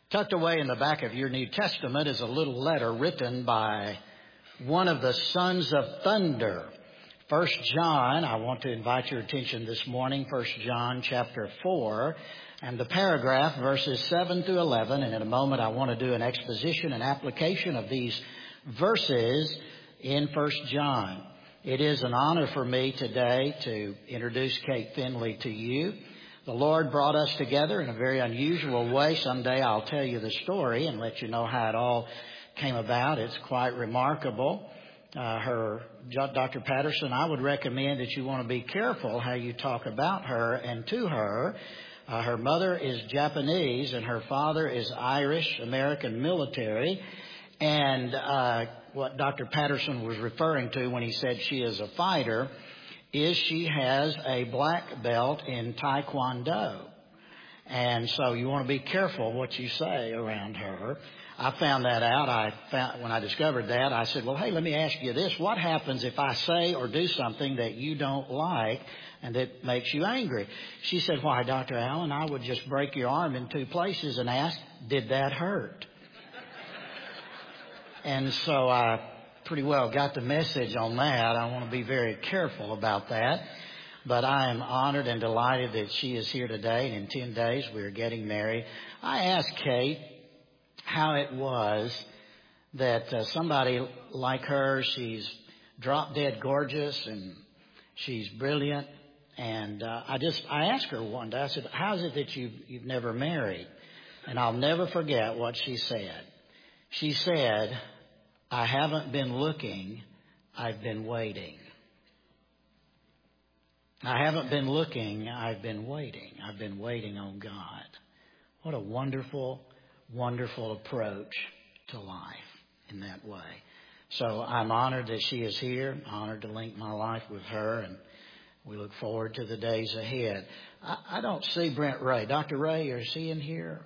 Tucked away in the back of your New Testament is a little letter written by one of the sons of thunder. 1 John, I want to invite your attention this morning, 1 John chapter 4, and the paragraph, verses 7 through 11. And in a moment, I want to do an exposition and application of these verses in 1 John. It is an honor for me today to introduce Kate Finley to you. The Lord brought us together in a very unusual way. Someday I'll tell you the story and let you know how it all came about. It's quite remarkable. Dr. Patterson, I would recommend that you want to be careful how you talk about her and to her. Her mother is Japanese and her father is Irish, American military. And what Dr. Patterson was referring to when he said she is a fighter is she has a black belt in Taekwondo. And so you want to be careful what you say around her. I found that out. When I discovered that, I said, well, hey, let me ask you this. What happens if I say or do something that you don't like and that makes you angry? She said, why, Dr. Allen, I would just break your arm in two places and ask, did that hurt? And so I pretty well got the message on that. I want to be very careful about that. But I am honored and delighted that she is here today. And in 10 days, we are getting married. I asked Kate how it was that somebody like her, she's drop dead gorgeous and she's brilliant. And I asked her one day, I said, how is it that you've never married? And I'll never forget what she said. She said, I haven't been looking, I've been waiting. I haven't been looking, I've been waiting. I've been waiting on God. What a wonderful, wonderful approach to life in that way. So I'm honored that she is here, honored to link my life with her, and we look forward to the days ahead. I don't see Brent Ray. Dr. Ray, is he in here?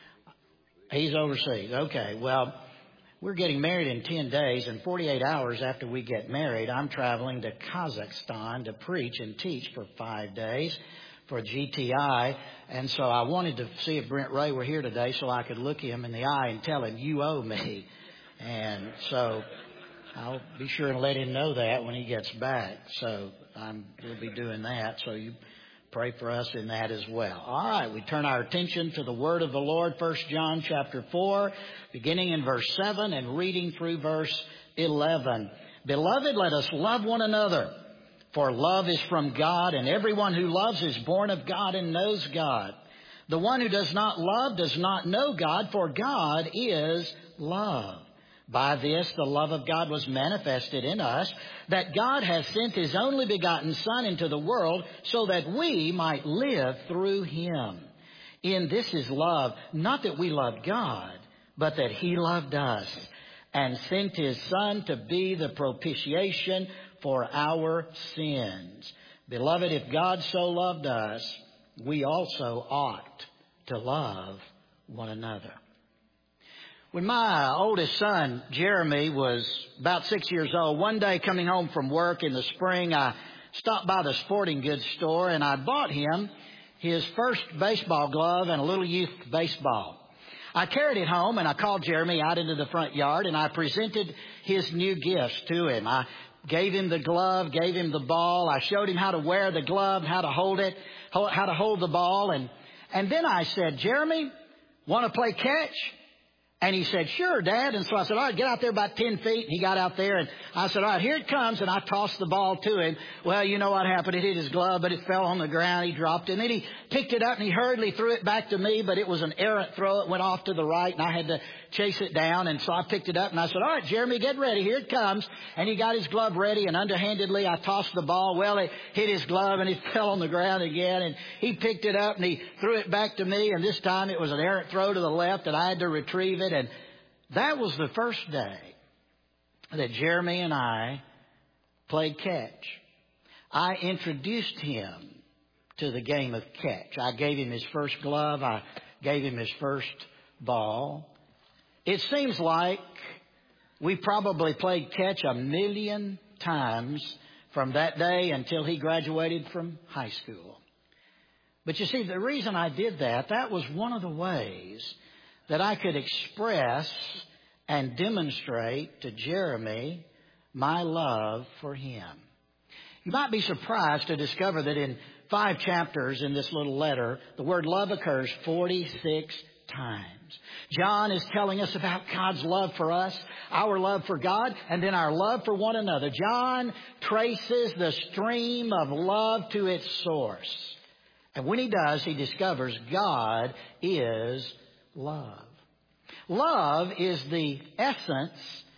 He's overseas. Okay, well, we're getting married in 10 days, and 48 hours after we get married, I'm traveling to Kazakhstan to preach and teach for 5 days for GTI. And so I wanted to see if Brent Ray were here today so I could look him in the eye and tell him, you owe me. And so I'll be sure and let him know that when he gets back. So we'll be doing that. So you pray for us in that as well. All right, we turn our attention to the word of the Lord, 1 John chapter 4, beginning in verse 7 and reading through verse 11. Beloved, let us love one another, for love is from God, and everyone who loves is born of God and knows God. The one who does not love does not know God, for God is love. By this, the love of God was manifested in us, that God has sent His only begotten Son into the world so that we might live through Him. In this is love, not that we loved God, but that He loved us and sent His Son to be the propitiation for our sins. Beloved, if God so loved us, we also ought to love one another. When my oldest son, Jeremy, was about 6 years old, one day coming home from work in the spring, I stopped by the sporting goods store and I bought him his first baseball glove and a little youth baseball. I carried it home and I called Jeremy out into the front yard and I presented his new gifts to him. I gave him the glove, gave him the ball. I showed him how to wear the glove, how to hold it, how to hold the ball. And then I said, Jeremy, want to play catch? And he said, sure, Dad. And so I said, all right, get out there about 10 feet. And he got out there and I said, all right, here it comes. And I tossed the ball to him. Well, you know what happened. It hit his glove, but it fell on the ground. He dropped it. And then he picked it up and he hurriedly threw it back to me, but it was an errant throw. It went off to the right and I had to chase it down. And so I picked it up and I said, all right, Jeremy, get ready. Here it comes. And he got his glove ready and underhandedly I tossed the ball. Well, it hit his glove and it fell on the ground again. And he picked it up and he threw it back to me. And this time it was an errant throw to the left and I had to retrieve it. And that was the first day that Jeremy and I played catch. I introduced him to the game of catch. I gave him his first glove. I gave him his first ball. It seems like we probably played catch 1,000,000 times from that day until he graduated from high school. But you see, the reason I did that was one of the ways that I could express and demonstrate to Jeremy my love for him. You might be surprised to discover that in 5 chapters in this little letter, the word love occurs 46 times. John is telling us about God's love for us, our love for God, and then our love for one another. John traces the stream of love to its source. And when he does, he discovers God is love. Love is the essence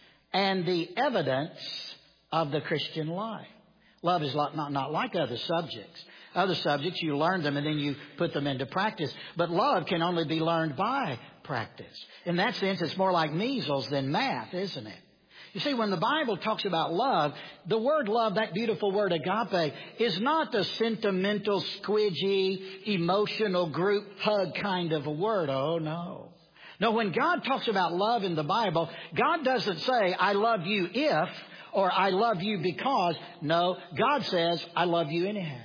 and the evidence of the Christian life. Love is not like other subjects. Other subjects, you learn them and then you put them into practice. But love can only be learned by practice. In that sense, it's more like measles than math, isn't it? You see, when the Bible talks about love, the word love, that beautiful word agape, is not the sentimental, squidgy, emotional group hug kind of a word. Oh, no. No, when God talks about love in the Bible, God doesn't say, I love you if, or I love you because. No, God says, I love you anyhow.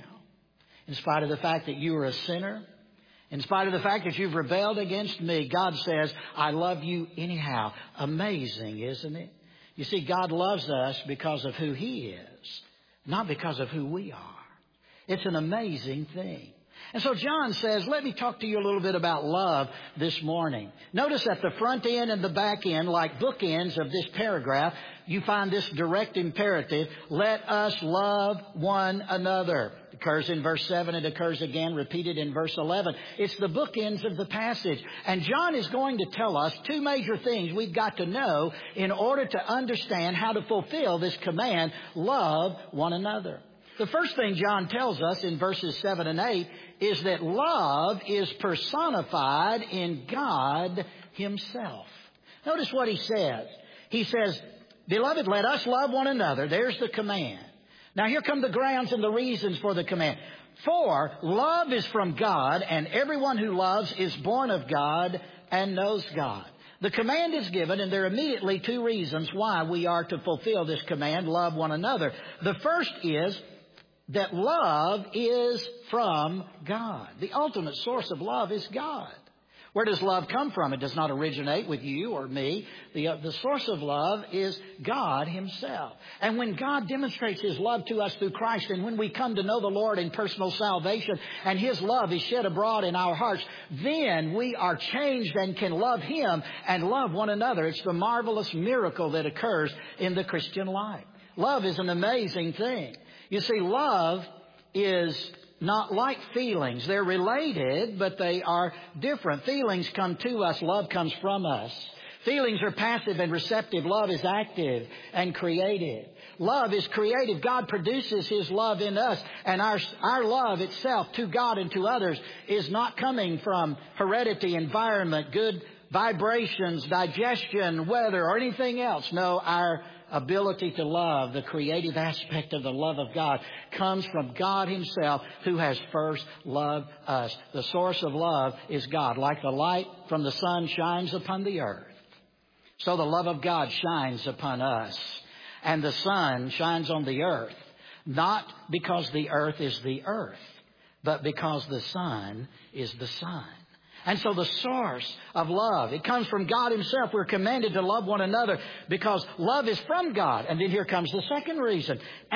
In spite of the fact that you are a sinner, in spite of the fact that you've rebelled against me, God says, I love you anyhow. Amazing, isn't it? You see, God loves us because of who He is, not because of who we are. It's an amazing thing. And so John says, let me talk to you a little bit about love this morning. Notice at the front end and the back end, like bookends of this paragraph, you find this direct imperative, let us love one another. It occurs in verse 7. It occurs again, repeated in verse 11. It's the bookends of the passage. And John is going to tell us 2 major things we've got to know in order to understand how to fulfill this command, love one another. The first thing John tells us in verses 7 and 8 is that love is personified in God Himself. Notice what he says. He says, Beloved, let us love one another. There's the command. Now here come the grounds and the reasons for the command. For love is from God, and everyone who loves is born of God and knows God. The command is given, and there are immediately 2 reasons why we are to fulfill this command, love one another. The first is that love is from God. The ultimate source of love is God. Where does love come from? It does not originate with you or me. The source of love is God Himself. And when God demonstrates His love to us through Christ, and when we come to know the Lord in personal salvation, and His love is shed abroad in our hearts, then we are changed and can love Him and love one another. It's the marvelous miracle that occurs in the Christian life. Love is an amazing thing. You see, love is not like feelings. They're related, but they are different. Feelings come to us. Love comes from us. Feelings are passive and receptive. Love is active and creative. Love is creative. God produces His love in us. And our love itself to God and to others is not coming from heredity, environment, good vibrations, digestion, weather, or anything else. No, our ability to love, the creative aspect of the love of God, comes from God Himself, who has first loved us. The source of love is God. Like the light from the sun shines upon the earth, so the love of God shines upon us. And the sun shines on the earth, not because the earth is the earth, but because the sun is the sun. And so the source of love, it comes from God Himself. We're commanded to love one another because love is from God. And then here comes the second reason.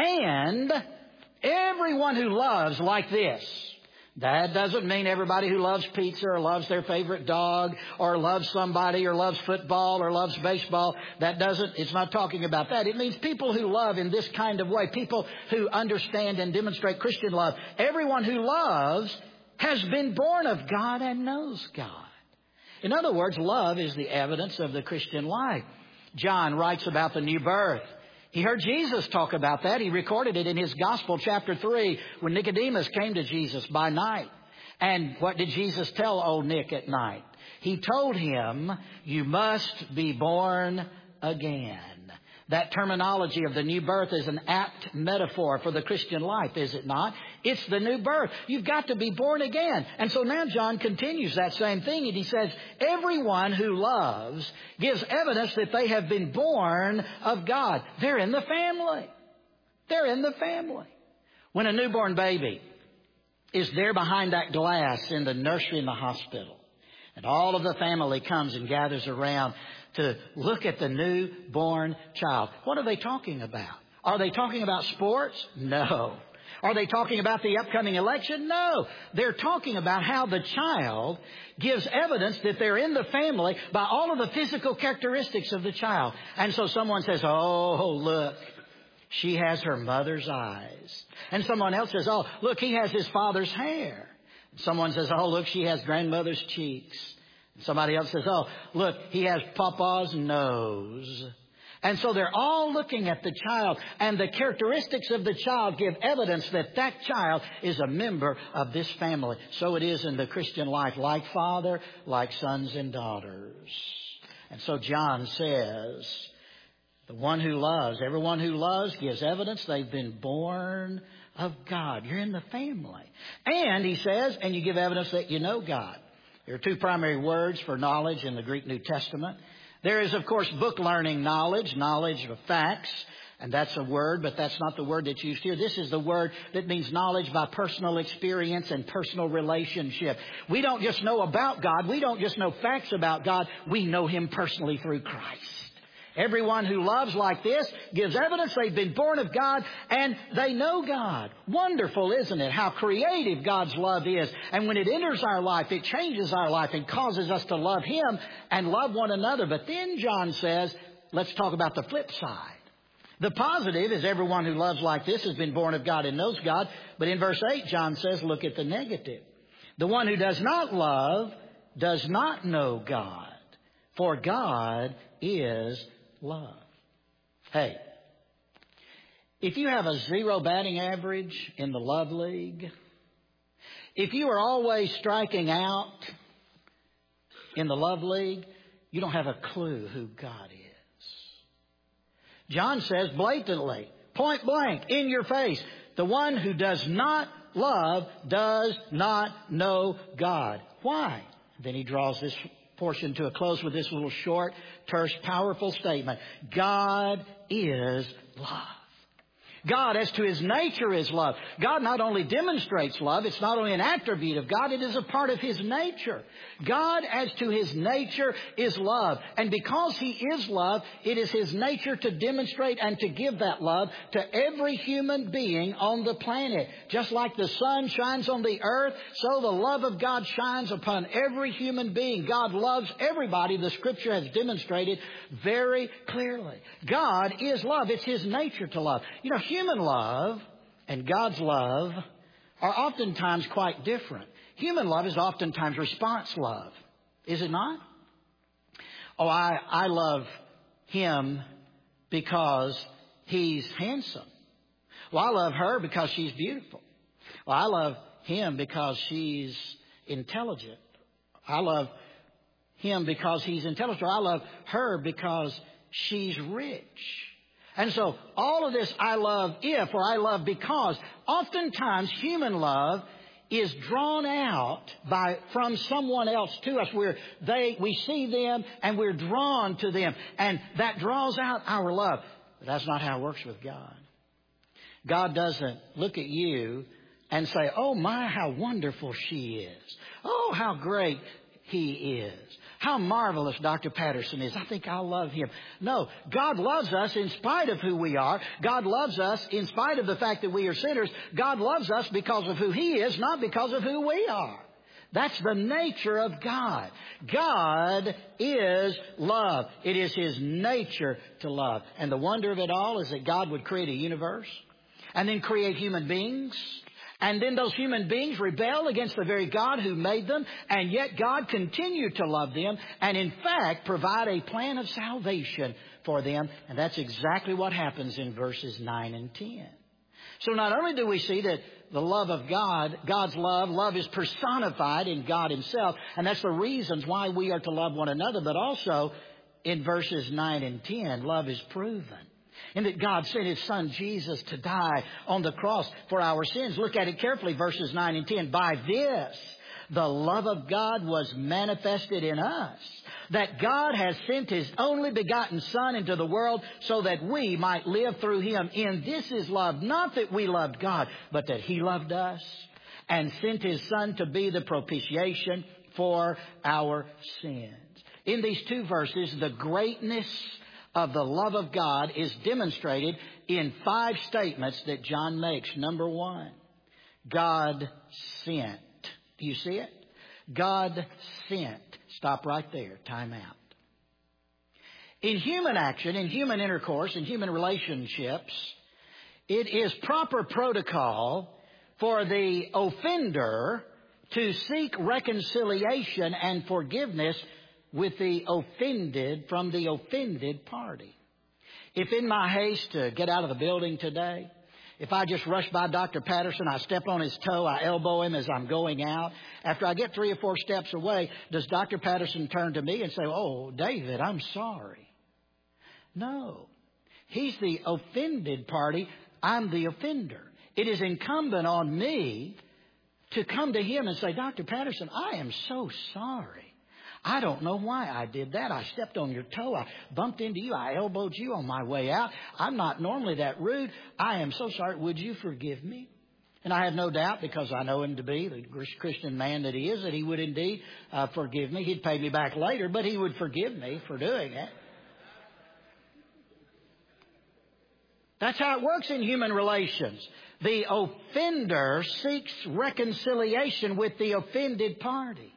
And everyone who loves like this. That doesn't mean everybody who loves pizza or loves their favorite dog or loves somebody or loves football or loves baseball. It's not talking about that. It means people who love in this kind of way. People who understand and demonstrate Christian love. Everyone who loves has been born of God and knows God. In other words, love is the evidence of the Christian life. John writes about the new birth. He heard Jesus talk about that. He recorded it in his Gospel, chapter 3, when Nicodemus came to Jesus by night. And what did Jesus tell old Nick at night? He told him, you must be born again. That terminology of the new birth is an apt metaphor for the Christian life, is it not? It's the new birth. You've got to be born again. And so now John continues that same thing, and he says, everyone who loves gives evidence that they have been born of God. They're in the family. They're in the family. When a newborn baby is there behind that glass in the nursery in the hospital, And all of the family comes and gathers around to look at the newborn child. What are they talking about? Are they talking about sports? No. Are they talking about the upcoming election? No. They're talking about how the child gives evidence that they're in the family by all of the physical characteristics of the child. And so someone says, oh, look, she has her mother's eyes. And someone else says, oh, look, he has his father's hair. Someone says, oh, look, she has grandmother's cheeks. Somebody else says, oh, look, he has papa's nose. And so they're all looking at the child, and the characteristics of the child give evidence that that child is a member of this family. So it is in the Christian life, like father, like sons and daughters. And so John says, the one who loves, everyone who loves gives evidence they've been born of God. You're in the family. And he says, and you give evidence that you know God. There are two primary words for knowledge in the Greek New Testament. There is, of course, book learning knowledge, knowledge of facts, and that's a word, but that's not the word that's used here. This is the word that means knowledge by personal experience and personal relationship. We don't just know about God. We don't just know facts about God. We know Him personally through Christ. Everyone who loves like this gives evidence they've been born of God and they know God. Wonderful, isn't it? How creative God's love is. And when it enters our life, it changes our life and causes us to love Him and love one another. But then John says, let's talk about the flip side. The positive is everyone who loves like this has been born of God and knows God. But in verse 8, John says, look at the negative. The one who does not love does not know God, for God is love. Hey, if you have a 0 batting average in the love league, if you are always striking out in the love league, you don't have a clue who God is. John says blatantly, point blank, in your face, the one who does not love does not know God. Why? Then he draws this portion to a close with this little short, terse, powerful statement. God is love. God, as to His nature, is love. God not only demonstrates love, it's not only an attribute of God, it is a part of His nature. God, as to His nature, is love. And because He is love, it is His nature to demonstrate and to give that love to every human being on the planet. Just like the sun shines on the earth, so the love of God shines upon every human being. God loves everybody. The Scripture has demonstrated very clearly. God is love. It's His nature to love. You know, human love and God's love are oftentimes quite different. Human love is oftentimes response love. Is it not? Oh, I love him because he's handsome. Well, I love her because she's beautiful. Well, I love him because she's intelligent. I love him because he's intelligent. Or I love her because she's rich. And so all of this I love if or I love because, oftentimes human love is drawn out from someone else to us. We see them and we're drawn to them. And that draws out our love. But that's not how it works with God. God doesn't look at you and say, oh my, how wonderful she is. Oh, how great he is. How marvelous Dr. Patterson is. I think I'll love him. No, God loves us in spite of who we are. God loves us in spite of the fact that we are sinners. God loves us because of who He is, not because of who we are. That's the nature of God. God is love. It is His nature to love. And the wonder of it all is that God would create a universe and then create human beings. And then those human beings rebel against the very God who made them, and yet God continued to love them and, in fact, provide a plan of salvation for them. And that's exactly what happens in verses 9 and 10. So not only do we see that the love of God, God's love is personified in God Himself, and that's the reasons why we are to love one another, but also in verses 9 and 10, love is proven. And that God sent His Son Jesus to die on the cross for our sins. Look at it carefully, verses 9 and 10. By this, the love of God was manifested in us, that God has sent His only begotten Son into the world so that we might live through Him. In this is love, not that we loved God, but that He loved us and sent His Son to be the propitiation for our sins. In these two verses, the greatness of the love of God is demonstrated in 5 statements that John makes. Number 1, God sent. Do you see it? God sent. Stop right there. Time out. In human action, in human intercourse, in human relationships, it is proper protocol for the offender to seek reconciliation and forgiveness with the offended, from the offended party. If in my haste to get out of the building today, if I just rush by Dr. Patterson, I step on his toe, I elbow him as I'm going out, after I get 3 or 4 steps away, does Dr. Patterson turn to me and say, "Oh, David, I'm sorry"? No. He's the offended party. I'm the offender. It is incumbent on me to come to him and say, "Dr. Patterson, I am so sorry. I don't know why I did that. I stepped on your toe. I bumped into you. I elbowed you on my way out. I'm not normally that rude. I am so sorry. Would you forgive me?" And I have no doubt, because I know him to be the Christian man that he is, that he would indeed forgive me. He'd pay me back later, but he would forgive me for doing it. That's how it works in human relations. The offender seeks reconciliation with the offended party.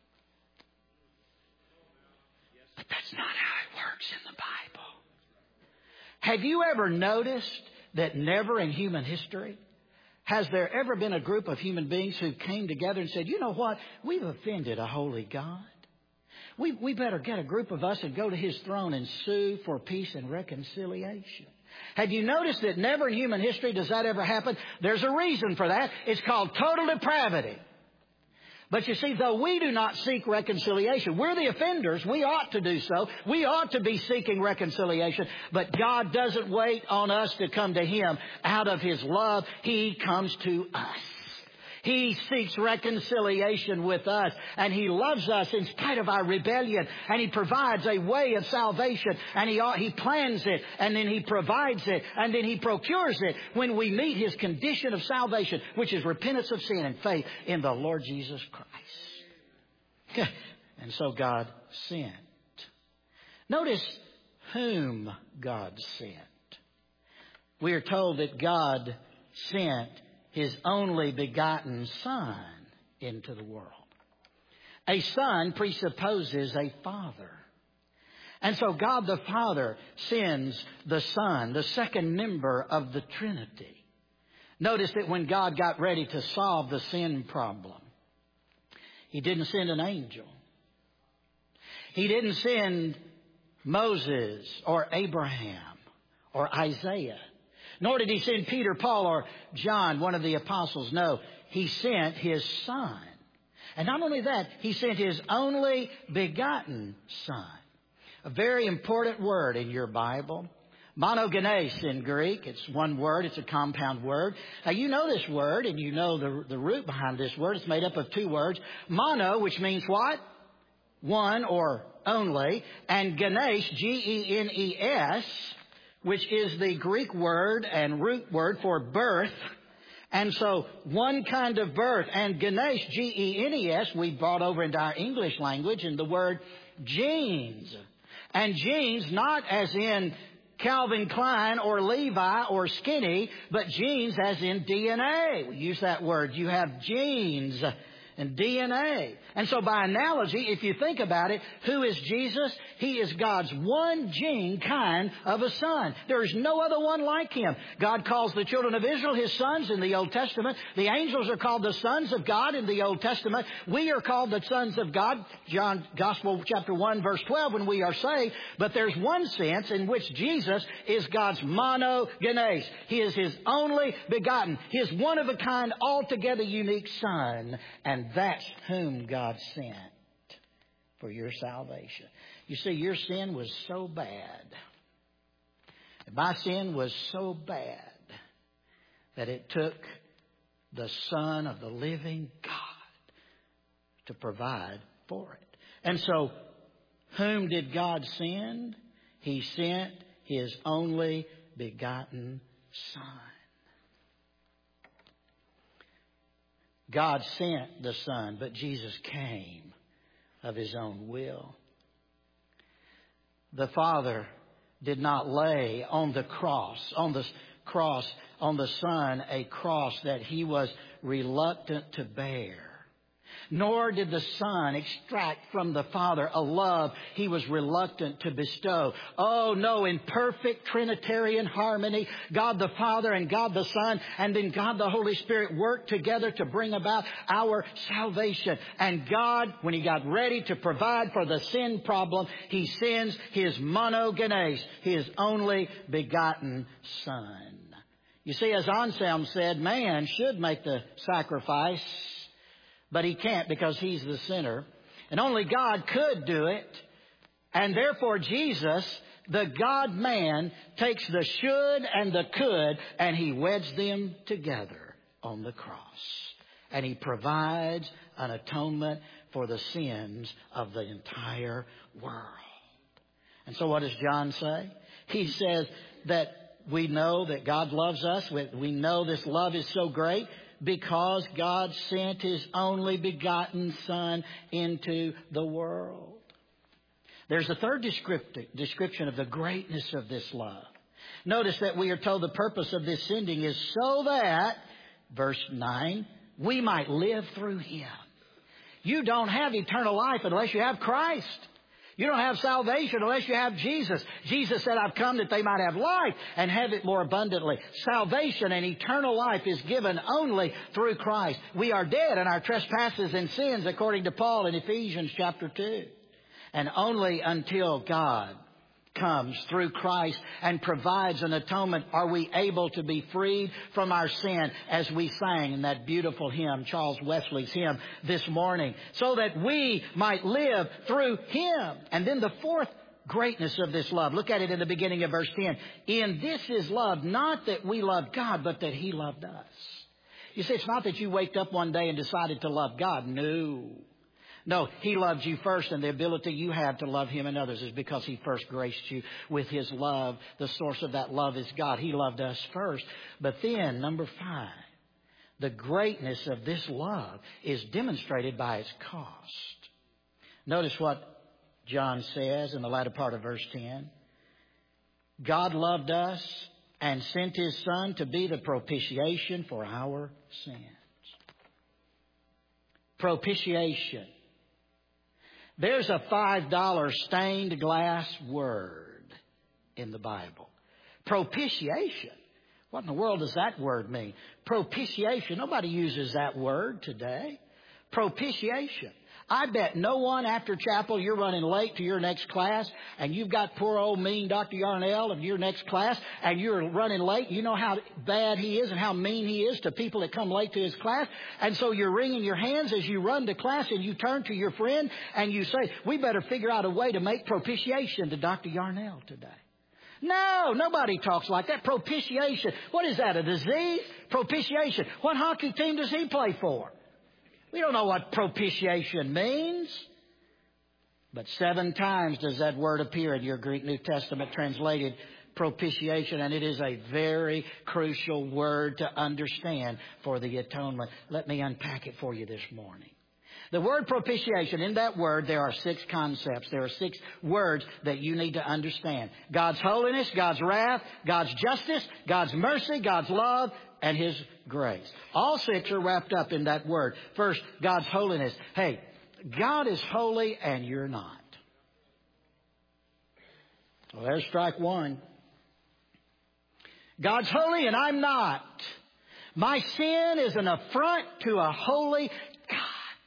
But that's not how it works in the Bible. Have you ever noticed that never in human history has there ever been a group of human beings who came together and said, "You know what? We've offended a holy God. We better get a group of us and go to His throne and sue for peace and reconciliation." Have you noticed that never in human history does that ever happen? There's a reason for that. It's called total depravity. But you see, though we do not seek reconciliation, we're the offenders. We ought to do so. We ought to be seeking reconciliation. But God doesn't wait on us to come to Him. Out of His love, He comes to us. He seeks reconciliation with us, and He loves us in spite of our rebellion, and He provides a way of salvation, and He plans it, and then He provides it, and then He procures it when we meet His condition of salvation, which is repentance of sin and faith in the Lord Jesus Christ. And so God sent. Notice whom God sent. We are told that God sent His only begotten Son into the world. A son presupposes a father. And so God the Father sends the Son, the second member of the Trinity. Notice that when God got ready to solve the sin problem, He didn't send an angel. He didn't send Moses or Abraham or Isaiah. Nor did He send Peter, Paul, or John, one of the apostles. No, He sent His Son. And not only that, He sent His only begotten Son. A very important word in your Bible. Monogenes in Greek. It's one word. It's a compound word. Now, you know this word, and you know the root behind this word. It's made up of 2 words. Mono, which means what? One or only. And genes, Genes, which is the Greek word and root word for birth. And so one kind of birth. And genes, Genes, we brought over into our English language in the word genes. And genes, not as in Calvin Klein or Levi or skinny, but genes as in DNA. We use that word. You have genes and DNA. And so by analogy, if you think about it, who is Jesus? He is God's one gene kind of a son. There is no other one like Him. God calls the children of Israel His sons in the Old Testament. The angels are called the sons of God in the Old Testament. We are called the sons of God, John Gospel chapter 1 verse 12, when we are saved. But there's one sense in which Jesus is God's monogenes. He is His only begotten, His one of a kind, altogether unique Son. And that's whom God sent for your salvation. You see, your sin was so bad. My sin was so bad that it took the Son of the living God to provide for it. And so, whom did God send? He sent His only begotten Son. God sent the Son, but Jesus came of His own will. The Father did not lay on the Son, a cross that He was reluctant to bear. Nor did the Son extract from the Father a love He was reluctant to bestow. Oh, no, in perfect Trinitarian harmony, God the Father and God the Son and then God the Holy Spirit worked together to bring about our salvation. And God, when He got ready to provide for the sin problem, He sends His monogenes, His only begotten Son. You see, as Anselm said, man should make the sacrifice, but he can't because he's the sinner. And only God could do it. And therefore Jesus, the God-man, takes the should and the could and He weds them together on the cross. And He provides an atonement for the sins of the entire world. And so what does John say? He says that we know that God loves us. We know this love is so great because God sent His only begotten Son into the world. There's a third description of the greatness of this love. Notice that we are told the purpose of this sending is so that, verse 9, we might live through Him. You don't have eternal life unless you have Christ. You don't have salvation unless you have Jesus. Jesus said, I've come that they might have life and have it more abundantly. Salvation and eternal life is given only through Christ. We are dead in our trespasses and sins, according to Paul in Ephesians chapter 2. And only until God comes through Christ and provides an atonement are we able to be freed from our sin, as we sang in that beautiful hymn, Charles Wesley's hymn this morning, so that we might live through Him. And then the fourth greatness of this love, look at it in the beginning of verse 10. In this is love, not that we loved God, but that He loved us. You see, it's not that you waked up one day and decided to love God. No, He loved you first, and the ability you have to love Him and others is because He first graced you with His love. The source of that love is God. He loved us first. But then, number 5, the greatness of this love is demonstrated by its cost. Notice what John says in the latter part of verse 10. God loved us and sent His Son to be the propitiation for our sins. Propitiation. There's a $5 stained glass word in the Bible. Propitiation. What in the world does that word mean? Propitiation. Nobody uses that word today. Propitiation. I bet no one after chapel, you're running late to your next class, and you've got poor old mean Dr. Yarnell in your next class, and you're running late. You know how bad he is and how mean he is to people that come late to his class. And so you're wringing your hands as you run to class, and you turn to your friend and you say, we better figure out a way to make propitiation to Dr. Yarnell today. No, nobody talks like that. Propitiation. What is that, a disease? Propitiation. What hockey team does he play for? We don't know what propitiation means. But 7 times does that word appear in your Greek New Testament translated propitiation, and it is a very crucial word to understand for the atonement. Let me unpack it for you this morning. The word propitiation, in that word, there are 6 concepts. There are 6 words that you need to understand. God's holiness, God's wrath, God's justice, God's mercy, God's love, and His grace. All 6 are wrapped up in that word. First, God's holiness. Hey, God is holy and you're not. Well, there's strike 1. God's holy and I'm not. My sin is an affront to a holy God.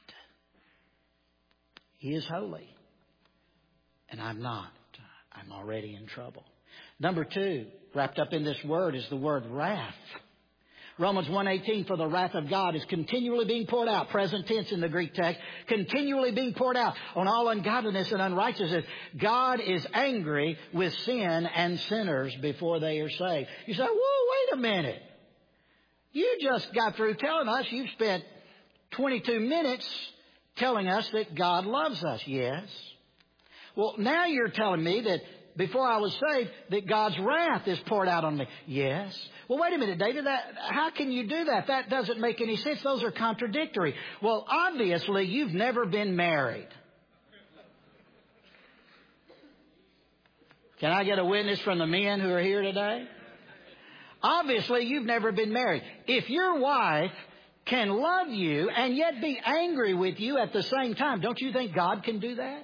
He is holy and I'm not. I'm already in trouble. Number 2, wrapped up in this word is the word wrath. Romans 1:18, for the wrath of God is continually being poured out, present tense in the Greek text, continually being poured out on all ungodliness and unrighteousness. God is angry with sin and sinners before they are saved. You say, whoa, wait a minute. You just got through telling us you've spent 22 minutes telling us that God loves us. Yes. Well, now you're telling me that before I was saved, that God's wrath is poured out on me. Yes. Well, wait a minute, David. How can you do that? That doesn't make any sense. Those are contradictory. Well, obviously, you've never been married. Can I get a witness from the men who are here today? Obviously, you've never been married. If your wife can love you and yet be angry with you at the same time, don't you think God can do that?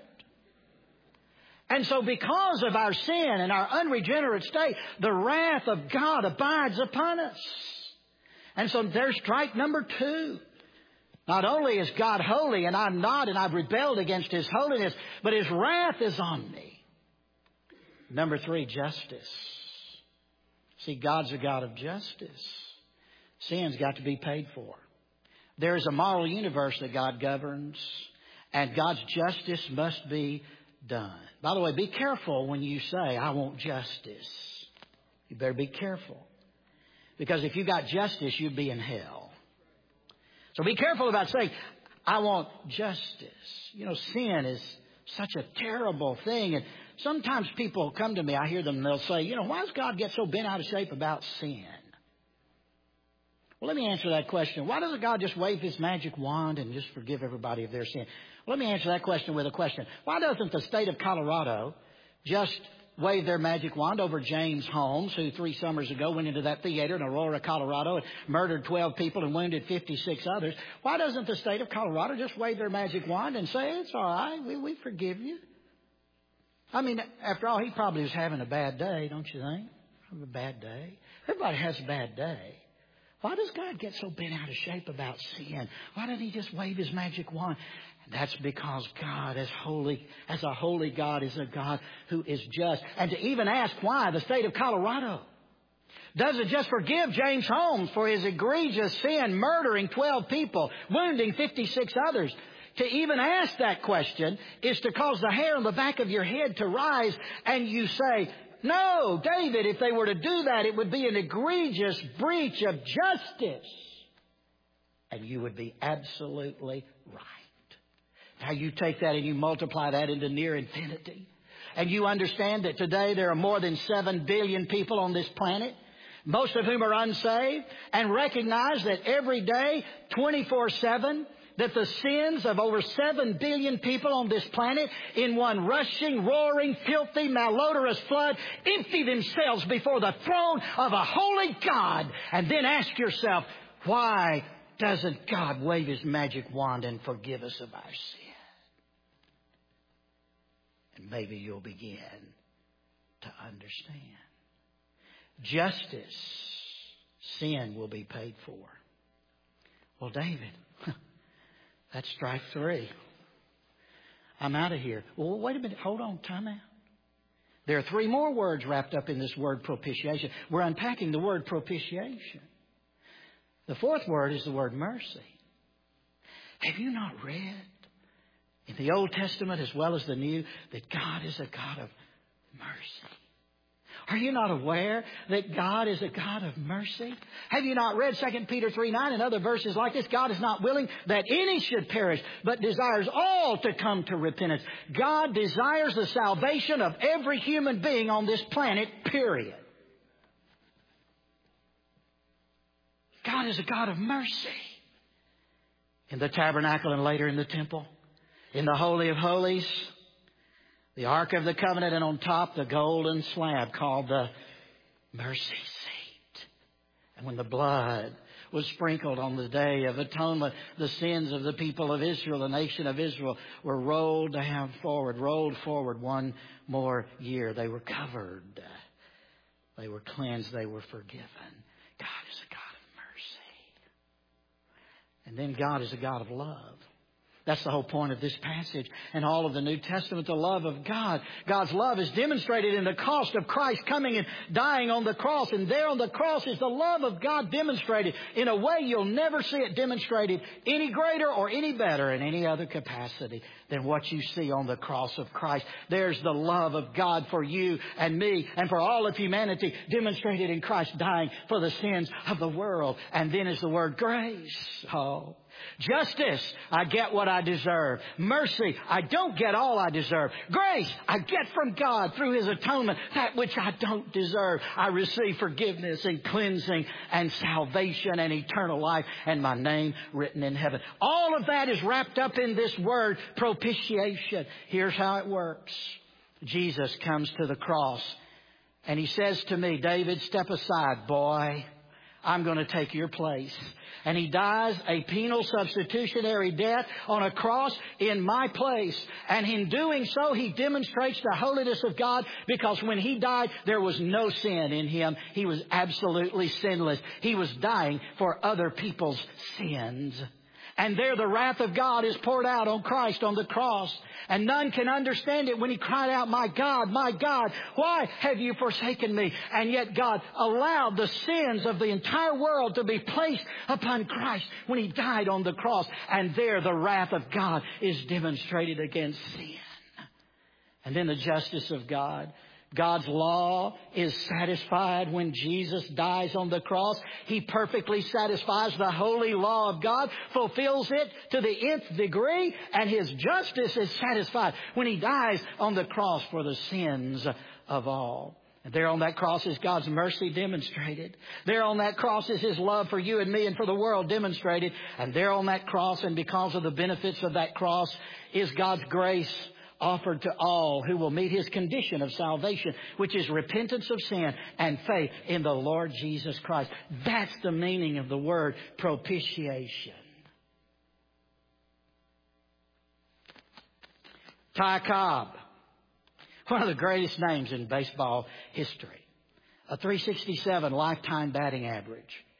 And so because of our sin and our unregenerate state, the wrath of God abides upon us. And so there's strike number 2. Not only is God holy and I'm not, and I've rebelled against His holiness, but His wrath is on me. Number 3, justice. See, God's a God of justice. Sin's got to be paid for. There is a moral universe that God governs, and God's justice must be done. By the way, be careful when you say, I want justice. You better be careful. Because if you got justice, you'd be in hell. So be careful about saying, I want justice. You know, sin is such a terrible thing. And sometimes people come to me, I hear them, and they'll say, you know, why does God get so bent out of shape about sin? Well, let me answer that question. Why doesn't God just wave His magic wand and just forgive everybody of their sin? Well, let me answer that question with a question. Why doesn't the state of Colorado just wave their magic wand over James Holmes, who 3 summers ago went into that theater in Aurora, Colorado, and murdered 12 people and wounded 56 others? Why doesn't the state of Colorado just wave their magic wand and say, it's all right, we forgive you? I mean, after all, he probably was having a bad day, don't you think? A bad day. Everybody has a bad day. Why does God get so bent out of shape about sin? Why doesn't He just wave His magic wand? That's because God, as a holy God, is a God who is just. And to even ask why the state of Colorado doesn't just forgive James Holmes for his egregious sin, murdering 12 people, wounding 56 others. To even ask that question is to cause the hair on the back of your head to rise, and you say, no, David, if they were to do that, it would be an egregious breach of justice. And you would be absolutely right. Now you take that and you multiply that into near infinity. And you understand that today there are more than 7 billion people on this planet, most of whom are unsaved, and recognize that every day, 24/7, that the sins of over 7 billion people on this planet in one rushing, roaring, filthy, malodorous flood empty themselves before the throne of a holy God. And then ask yourself, why doesn't God wave His magic wand and forgive us of our sin? And maybe you'll begin to understand. Justice, sin will be paid for. Well, David, that's strike 3. I'm out of here. Well, wait a minute. Hold on. Time out. There are 3 more words wrapped up in this word propitiation. We're unpacking the word propitiation. The 4th word is the word mercy. Have you not read in the Old Testament as well as the New that God is a God of mercy? Are you not aware that God is a God of mercy? Have you not read 2 Peter 3:9 and other verses like this? God is not willing that any should perish, but desires all to come to repentance. God desires the salvation of every human being on this planet, period. God is a God of mercy. In the tabernacle and later in the temple, in the Holy of Holies, the Ark of the Covenant, and on top the golden slab called the mercy seat. And when the blood was sprinkled on the Day of Atonement, the sins of the people of Israel, the nation of Israel, were rolled forward one more year. They were covered. They were cleansed. They were forgiven. God is a God of mercy. And then God is a God of love. That's the whole point of this passage and all of the New Testament, the love of God. God's love is demonstrated in the cost of Christ coming and dying on the cross. And there on the cross is the love of God demonstrated in a way you'll never see it demonstrated any greater or any better in any other capacity than what you see on the cross of Christ. There's the love of God for you and me and for all of humanity demonstrated in Christ dying for the sins of the world. And then is the word grace. Oh. Justice, I get what I deserve. Mercy, I don't get all I deserve. Grace, I get from God through His atonement that which I don't deserve. I receive forgiveness and cleansing and salvation and eternal life and my name written in heaven. All of that is wrapped up in this word propitiation. Here's how it works. Jesus comes to the cross and He says to me, David, step aside, boy. I'm going to take your place. And He dies a penal substitutionary death on a cross in my place. And in doing so, He demonstrates the holiness of God, because when He died, there was no sin in Him. He was absolutely sinless. He was dying for other people's sins. And there the wrath of God is poured out on Christ on the cross. And none can understand it when He cried out, my God, why have you forsaken me? And yet God allowed the sins of the entire world to be placed upon Christ when He died on the cross. And there the wrath of God is demonstrated against sin. And then the justice of God. God's law is satisfied when Jesus dies on the cross. He perfectly satisfies the holy law of God, fulfills it to the nth degree, and His justice is satisfied when He dies on the cross for the sins of all. And there on that cross is God's mercy demonstrated. There on that cross is His love for you and me and for the world demonstrated. And there on that cross, and because of the benefits of that cross, is God's grace offered to all who will meet His condition of salvation, which is repentance of sin and faith in the Lord Jesus Christ. That's the meaning of the word propitiation. Ty Cobb, one of the greatest names in baseball history. A .367 lifetime batting average.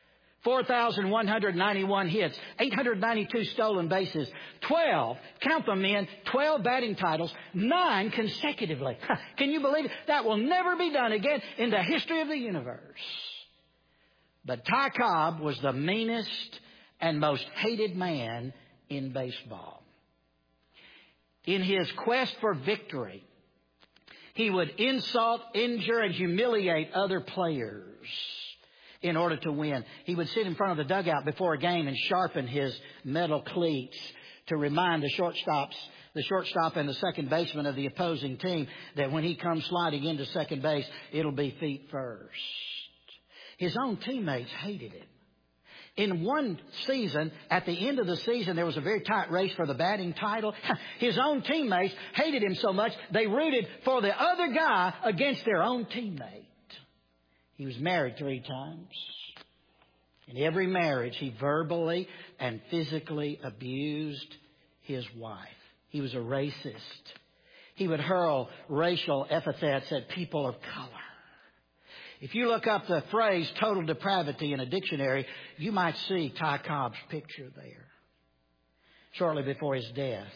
4,191 hits, 892 stolen bases, 12, count them in, 12 batting titles, 9 consecutively. Can you believe it? That will never be done again in the history of the universe. But Ty Cobb was the meanest and most hated man in baseball. In his quest for victory, he would insult, injure, and humiliate other players in order to win. He would sit in front of the dugout before a game and sharpen his metal cleats to remind the shortstop and the second baseman of the opposing team that when he comes sliding into second base, it'll be feet first. His own teammates hated him. In one season, at the end of the season, there was a very tight race for the batting title. His own teammates hated him so much, they rooted for the other guy against their own teammate. He was married 3 times. In every marriage, he verbally and physically abused his wife. He was a racist. He would hurl racial epithets at people of color. If you look up the phrase total depravity in a dictionary, you might see Ty Cobb's picture there. Shortly before his death,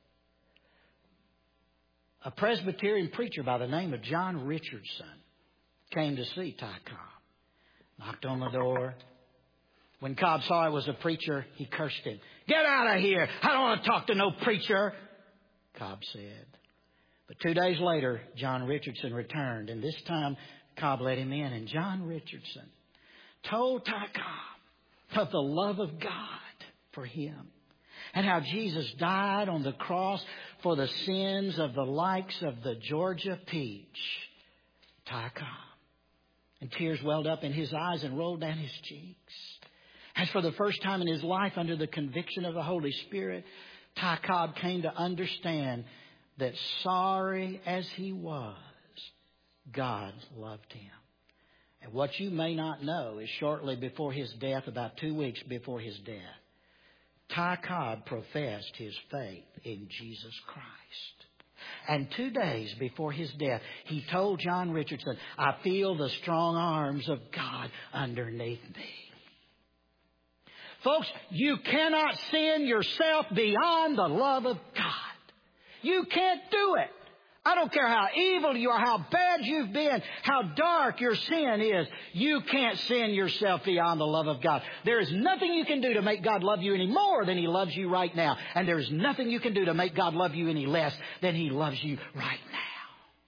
a Presbyterian preacher by the name of John Richardson came to see Ty Cobb. Knocked on the door. When Cobb saw I was a preacher, he cursed him. Get out of here. I don't want to talk to no preacher, Cobb said. But 2 days later, John Richardson returned. And this time, Cobb let him in. And John Richardson told Ty Cobb of the love of God for him. And how Jesus died on the cross for the sins of the likes of the Georgia peach, Ty Cobb. And tears welled up in his eyes and rolled down his cheeks. As for the first time in his life, under the conviction of the Holy Spirit, Ty Cobb came to understand that sorry as he was, God loved him. And what you may not know is shortly before his death, about 2 weeks before his death, Ty Cobb professed his faith in Jesus Christ. And 2 days before his death, he told John Richardson, I feel the strong arms of God underneath me. Folks, you cannot sin yourself beyond the love of God. You can't do it. I don't care how evil you are, how bad you've been, how dark your sin is. You can't sin yourself beyond the love of God. There is nothing you can do to make God love you any more than He loves you right now. And there is nothing you can do to make God love you any less than He loves you right now.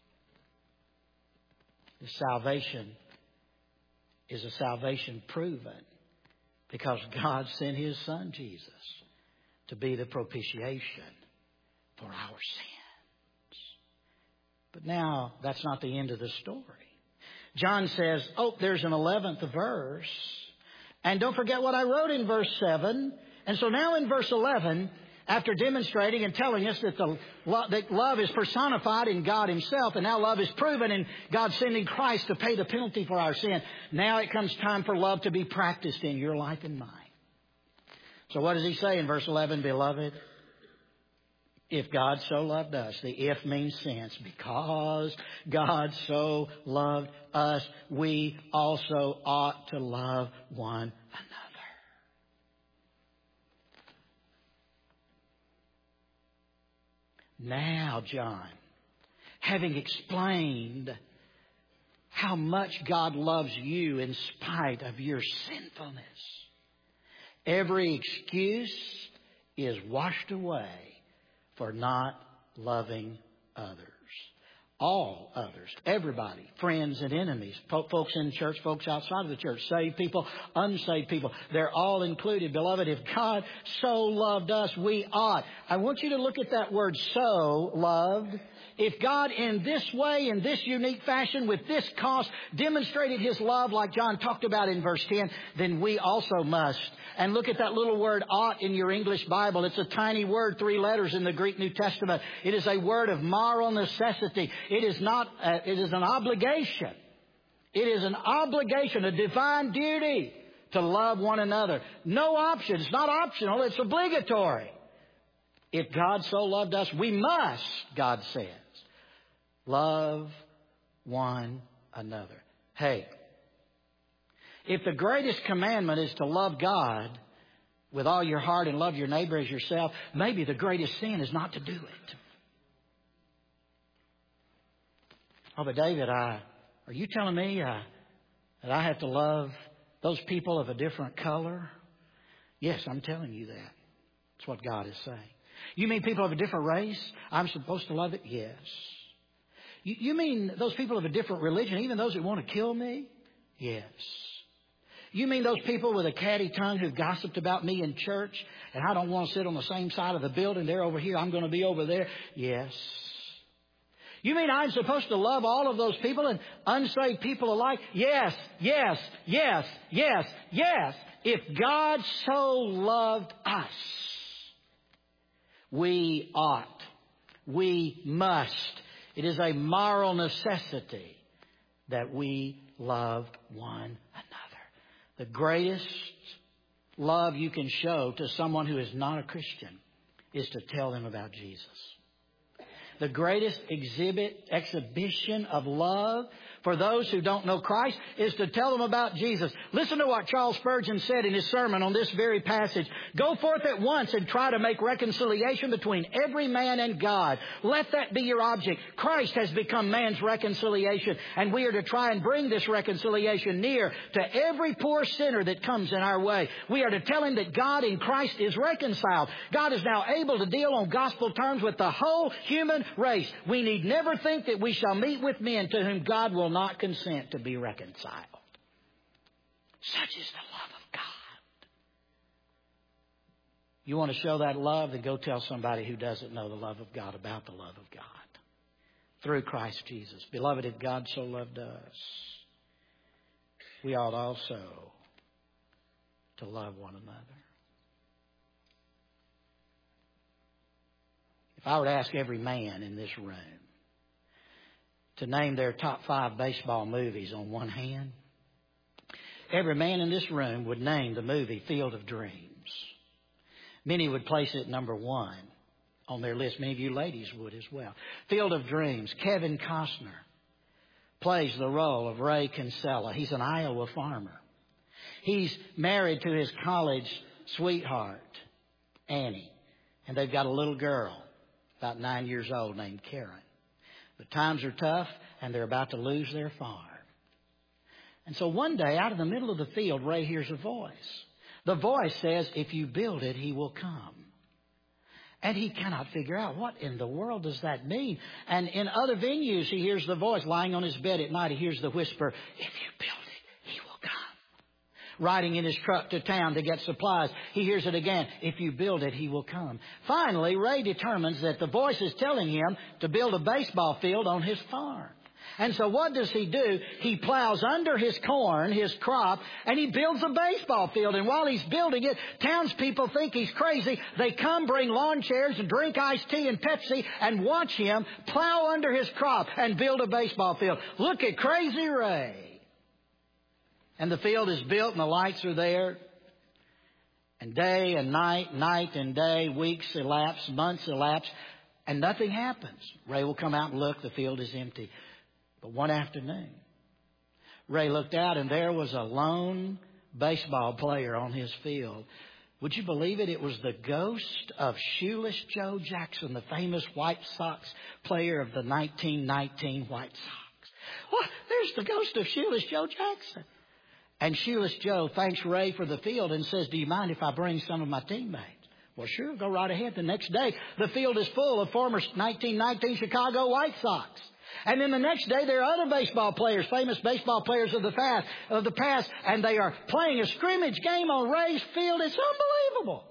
The salvation is a salvation proven because God sent His Son, Jesus, to be the propitiation for our sin. But now, that's not the end of the story. John says, there's an 11th verse. And don't forget what I wrote in verse 7. And so now in verse 11, after demonstrating and telling us that that love is personified in God Himself, and now love is proven in God sending Christ to pay the penalty for our sin, now it comes time for love to be practiced in your life and mine. So what does He say in verse 11? Beloved, if God so loved us, the if means since, because God so loved us, we also ought to love one another. Now, John, having explained how much God loves you in spite of your sinfulness, every excuse is washed away for not loving others. All others, everybody, friends and enemies, folks in church, folks outside of the church, saved people, unsaved people, they're all included. Beloved, if God so loved us, we ought. I want you to look at that word, so loved. If God in this way, in this unique fashion, with this cost, demonstrated His love like John talked about in verse 10, then we also must. And look at that little word ought in your English Bible. It's a tiny word, 3 letters in the Greek New Testament. It is a word of moral necessity. It is an obligation. It is an obligation, a divine duty to love one another. No option. It's not optional. It's obligatory. If God so loved us, we must, God says, love one another. Hey, if the greatest commandment is to love God with all your heart and love your neighbor as yourself, maybe the greatest sin is not to do it. Oh, but David, are you telling me that I have to love those people of a different color? Yes, I'm telling you that. That's what God is saying. You mean people of a different race? I'm supposed to love it? Yes. You mean those people of a different religion, even those that want to kill me? Yes. You mean those people with a catty tongue who gossiped about me in church and I don't want to sit on the same side of the building? They're over here. I'm going to be over there. Yes. You mean I'm supposed to love all of those people and unsaved people alike? Yes, yes, yes, yes, yes. If God so loved us, we ought. We must. It is a moral necessity that we love one another. The greatest love you can show to someone who is not a Christian is to tell them about Jesus. The greatest exhibition of love for those who don't know Christ is to tell them about Jesus. Listen to what Charles Spurgeon said in his sermon on this very passage. Go forth at once and try to make reconciliation between every man and God. Let that be your object. Christ has become man's reconciliation, and we are to try and bring this reconciliation near to every poor sinner that comes in our way. We are to tell him that God in Christ is reconciled. God is now able to deal on gospel terms with the whole human race. We need never think that we shall meet with men to whom God will not consent to be reconciled. Such is the love of God. You want to show that love? Then go tell somebody who doesn't know the love of God about the love of God through Christ Jesus. Beloved, if God so loved us, we ought also to love one another. If I were to ask every man in this room to name their top 5 baseball movies on one hand, every man in this room would name the movie Field of Dreams. Many would place it number 1 on their list. Many of you ladies would as well. Field of Dreams. Kevin Costner plays the role of Ray Kinsella. He's an Iowa farmer. He's married to his college sweetheart, Annie, and they've got a little girl about 9 years old named Karen. The times are tough, and they're about to lose their farm. And so one day, out in the middle of the field, Ray hears a voice. The voice says, if you build it, he will come. And he cannot figure out, what in the world does that mean? And in other venues, he hears the voice. Lying on his bed at night, he hears the whisper, if you build it, he will come. Riding in his truck to town to get supplies, he hears it again. If you build it, he will come. Finally, Ray determines that the voice is telling him to build a baseball field on his farm. And so what does he do? He plows under his corn, his crop, and he builds a baseball field. And while he's building it, townspeople think he's crazy. They come, bring lawn chairs and drink iced tea and Pepsi and watch him plow under his crop and build a baseball field. Look at Crazy Ray. And the field is built and the lights are there. And day and night, night and day, weeks elapse, months elapse, and nothing happens. Ray will come out and look, the field is empty. But one afternoon, Ray looked out and there was a lone baseball player on his field. Would you believe it? It was the ghost of Shoeless Joe Jackson, the famous White Sox player of the 1919 White Sox. Well, there's the ghost of Shoeless Joe Jackson. And Shoeless Joe thanks Ray for the field and says, do you mind if I bring some of my teammates? Well, sure, go right ahead. The next day, the field is full of former 1919 Chicago White Sox. And then the next day, there are other baseball players, famous baseball players of the past, and they are playing a scrimmage game on Ray's field. It's unbelievable.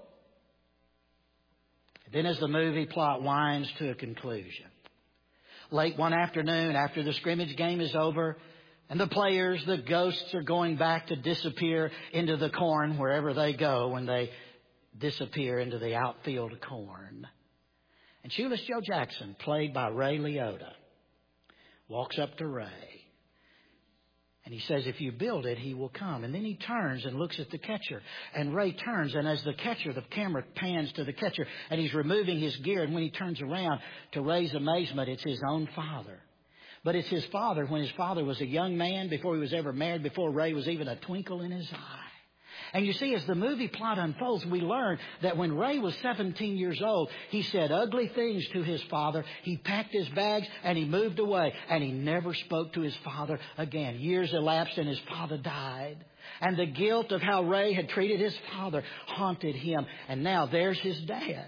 Then as the movie plot winds to a conclusion, late one afternoon after the scrimmage game is over, and the players, the ghosts, are going back to disappear into the corn wherever they go when they disappear into the outfield corn. And Shoeless Joe Jackson, played by Ray Liotta, walks up to Ray, and he says, if you build it, he will come. And then he turns and looks at the catcher, and Ray turns, and as the catcher, the camera pans to the catcher, and he's removing his gear, and when he turns around, to Ray's amazement, it's his own father. But it's his father when his father was a young man, before he was ever married, before Ray was even a twinkle in his eye. And you see, as the movie plot unfolds, we learn that when Ray was 17 years old, he said ugly things to his father. He packed his bags and he moved away, and he never spoke to his father again. Years elapsed and his father died. And the guilt of how Ray had treated his father haunted him. And now there's his dad.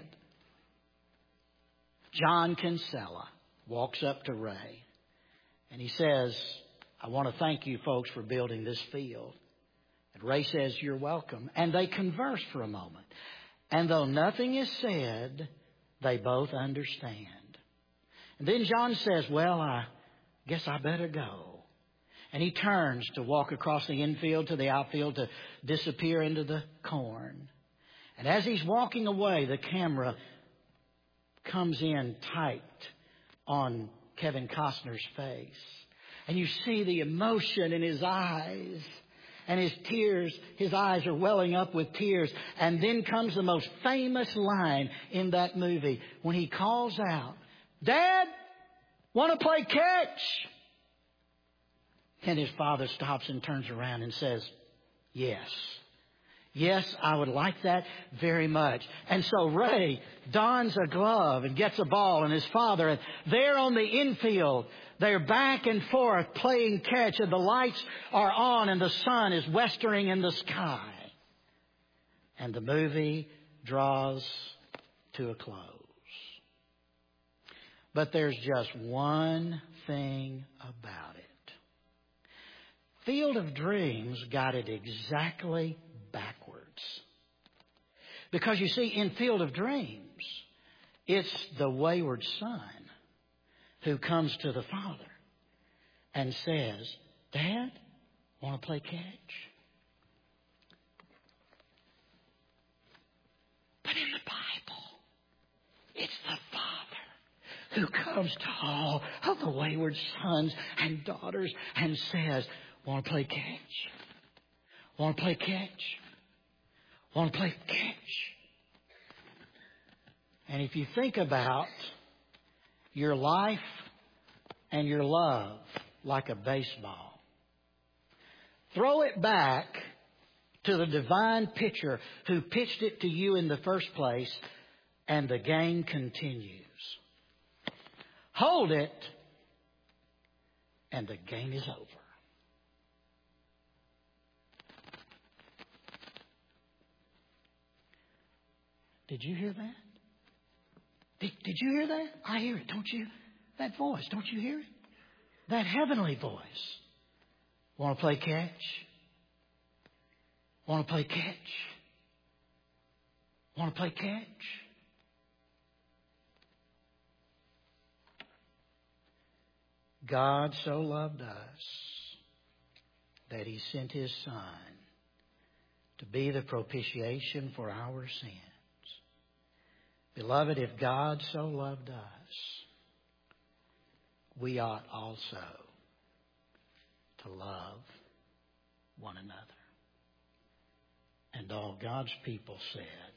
John Kinsella walks up to Ray and he says, I want to thank you folks for building this field. And Ray says, you're welcome. And they converse for a moment. And though nothing is said, they both understand. And then John says, well, I guess I better go. And he turns to walk across the infield to the outfield to disappear into the corn. And as he's walking away, the camera comes in tight on Kevin Costner's face. And you see the emotion in his eyes. And his tears, his eyes are welling up with tears. And then comes the most famous line in that movie when he calls out, Dad, want to play catch? And his father stops and turns around and says, yes. Yes, I would like that very much. And so Ray dons a glove and gets a ball, and his father, and there on the infield, they're back and forth playing catch, and the lights are on and the sun is westering in the sky. And the movie draws to a close. But there's just one thing about it. Field of Dreams got it exactly backwards. Because you see, in Field of Dreams, it's the wayward son who comes to the father and says, Dad, want to play catch? But in the Bible, it's the father who comes to all of the wayward sons and daughters and says, want to play catch? Want to play catch? Want to play catch? And if you think about your life and your love like a baseball, throw it back to the divine pitcher who pitched it to you in the first place, and the game continues. Hold it, and the game is over. Did you hear that? Did you hear that? I hear it, don't you? That voice, don't you hear it? That heavenly voice. Want to play catch? Want to play catch? Want to play catch? God so loved us that He sent His Son to be the propitiation for our sins. Beloved, if God so loved us, we ought also to love one another. And all God's people said,